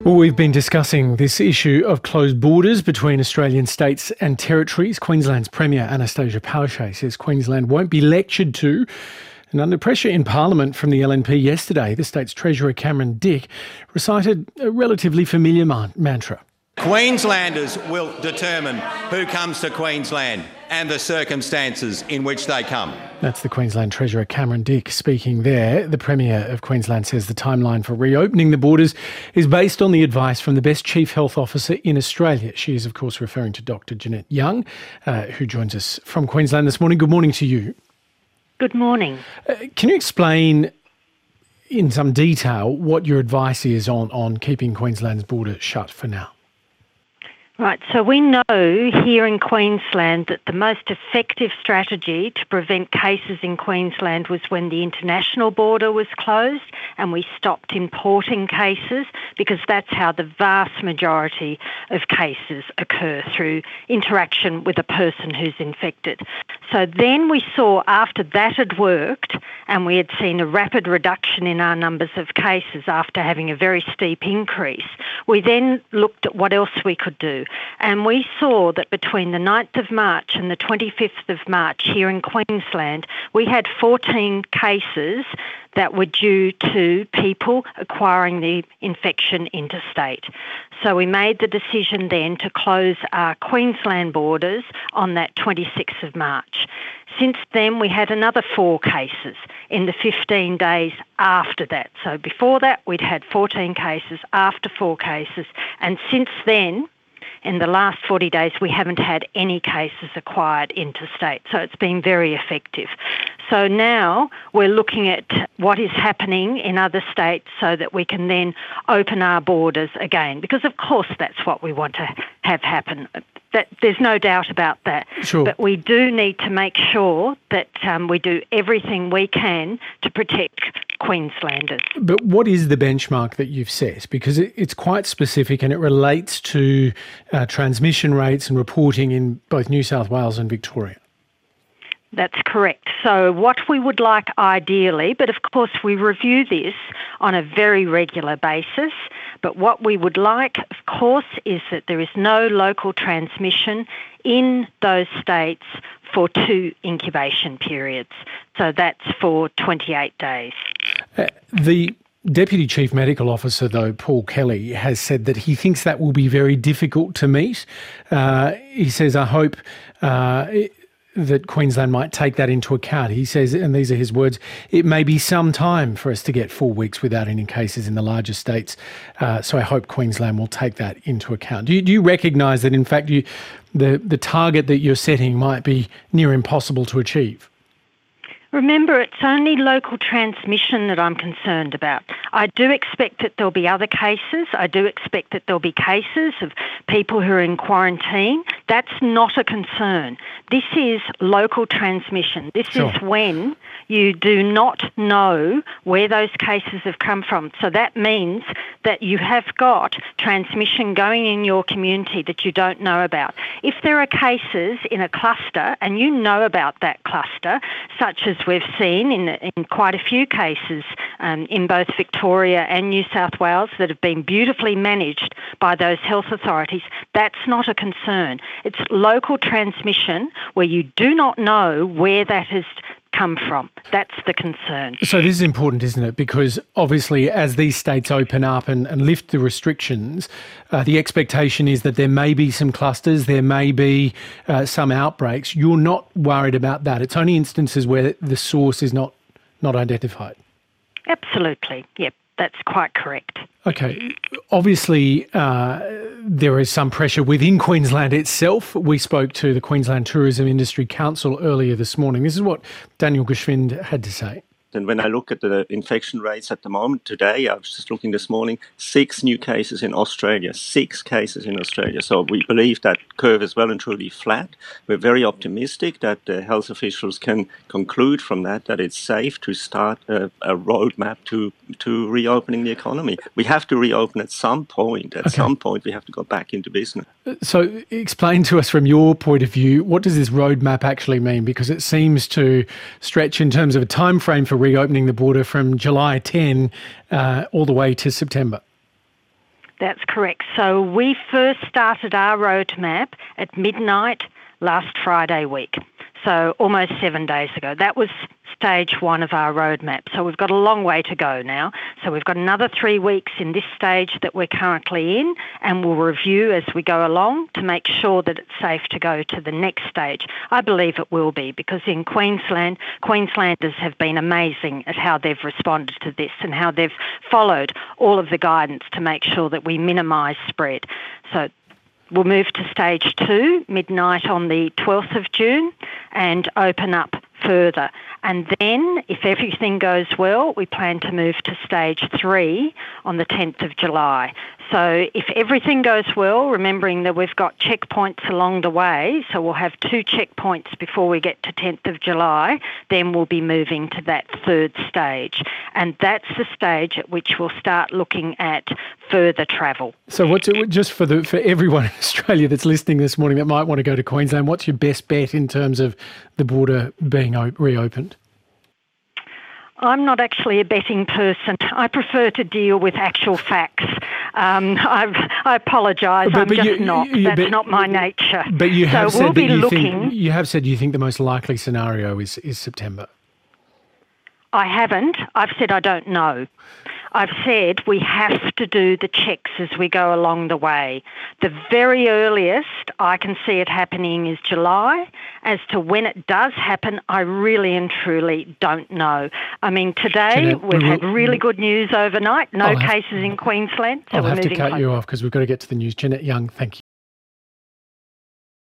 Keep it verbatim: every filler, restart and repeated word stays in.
Well, we've been discussing this issue of closed borders between Australian states and territories. Queensland's Premier Anastasia Palaszczuk says Queensland won't be lectured to. And under pressure in Parliament from the L N P yesterday, the state's Treasurer Cameron Dick recited a relatively familiar man- mantra. Queenslanders will determine who comes to Queensland and the circumstances in which they come. That's the Queensland Treasurer Cameron Dick speaking there. The Premier of Queensland says the timeline for reopening the borders is based on the advice from the best Chief Health Officer in Australia. She is, of course, referring to Doctor Jeanette Young, uh, who joins us from Queensland this morning. Good morning to you. Good morning. Uh, can you explain in some detail what your advice is on, on keeping Queensland's border shut for now? Right, so we know here in Queensland that the most effective strategy to prevent cases in Queensland was when the international border was closed and we stopped importing cases, because that's how the vast majority of cases occur, through interaction with a person who's infected. So then we saw, after that had worked and we had seen a rapid reduction in our numbers of cases after having a very steep increase, we then looked at what else we could do. And we saw that between the ninth of March and the twenty-fifth of March here in Queensland, we had fourteen cases that were due to people acquiring the infection interstate. So we made the decision then to close our Queensland borders on that twenty-sixth of March. Since then, we had another four cases in the fifteen days after that. So before that, we'd had fourteen cases, after four cases, and since then, in the last forty days, we haven't had any cases acquired interstate. So it's been very effective. So now we're looking at what is happening in other states so that we can then open our borders again, because of course that's what we want to have happen. That, there's no doubt about that. Sure. But we do need to make sure that um, we do everything we can to protect Queenslanders. But what is the benchmark that you've set? Because it, it's quite specific and it relates to uh, transmission rates and reporting in both New South Wales and Victoria. That's correct. So what we would like ideally, but of course we review this on a very regular basis, but what we would like, of course, is that there is no local transmission in those states for two incubation periods. So that's for twenty-eight days. Uh, the Deputy Chief Medical Officer, though, Paul Kelly, has said that he thinks that will be very difficult to meet. Uh, he says, I hope uh, that Queensland might take that into account. He says, and these are his words, it may be some time for us to get four weeks without any cases in the larger states. Uh, so I hope Queensland will take that into account. Do you, do you recognise that, in fact, you, the, the target that you're setting might be near impossible to achieve? Remember, it's only local transmission that I'm concerned about. I do expect that there'll be other cases. I do expect that there'll be cases of people who are in quarantine. That's not a concern. This is local transmission. This Sure. is when you do not know where those cases have come from. So that means that you have got transmission going in your community that you don't know about. If there are cases in a cluster and you know about that cluster, such as we've seen in, in quite a few cases um, in both Victoria and New South Wales that have been beautifully managed by those health authorities, that's not a concern. It's local transmission where you do not know where that has come from. That's the concern. So this is important, isn't it? Because obviously as these states open up and, and lift the restrictions, uh, the expectation is that there may be some clusters, there may be uh, some outbreaks. You're not worried about that. It's only instances where the source is not, not identified. Absolutely. Yep, that's quite correct. Okay. Obviously, uh, there is some pressure within Queensland itself. We spoke to the Queensland Tourism Industry Council earlier this morning. This is what Daniel Geschwind had to say. And when I look at the infection rates at the moment, today, I was just looking this morning, six new cases in Australia, six cases in Australia. So we believe that curve is well and truly flat. We're very optimistic that the health officials can conclude from that that it's safe to start a, a roadmap to, to reopening the economy. We have to reopen at some point. At okay. some point, we have to go back into business. So explain to us from your point of view, what does this roadmap actually mean? Because it seems to stretch in terms of a time frame for reopening the border from July tenth uh, all the way to September. That's correct. So we first started our roadmap at midnight last Friday week, so almost seven days ago. That was stage one of our roadmap. So we've got a long way to go now. So we've got another three weeks in this stage that we're currently in, and we'll review as we go along to make sure that it's safe to go to the next stage. I believe it will be, because in Queensland, Queenslanders have been amazing at how they've responded to this and how they've followed all of the guidance to make sure that we minimise spread. So we'll move to stage two, midnight on the twelfth of June, and open up further. And then, if everything goes well, we plan to move to stage three on the tenth of July. So if everything goes well, remembering that we've got checkpoints along the way, so we'll have two checkpoints before we get to tenth of July, then we'll be moving to that third stage. And that's the stage at which we'll start looking at further travel. So what's it, just for the for everyone in Australia that's listening this morning that might want to go to Queensland, what's your best bet in terms of the border being o- reopened? I'm not actually a betting person. I prefer to deal with actual facts. Um, I've, I apologise. I'm but just you, not. You, That's but, not my nature. But you have so said we'll that be you looking. think you have said you think the most likely scenario is, is September. I haven't. I've said I don't know. I've said we have to do the checks as we go along the way. The very earliest I can see it happening is July. As to when it does happen, I really and truly don't know. I mean, today Jeanette, we've we had will, really good news overnight. No I'll have, cases in Queensland. So I'll we're have to moving cut closer. you off because we've got to get to the news. Jeanette Young, thank you.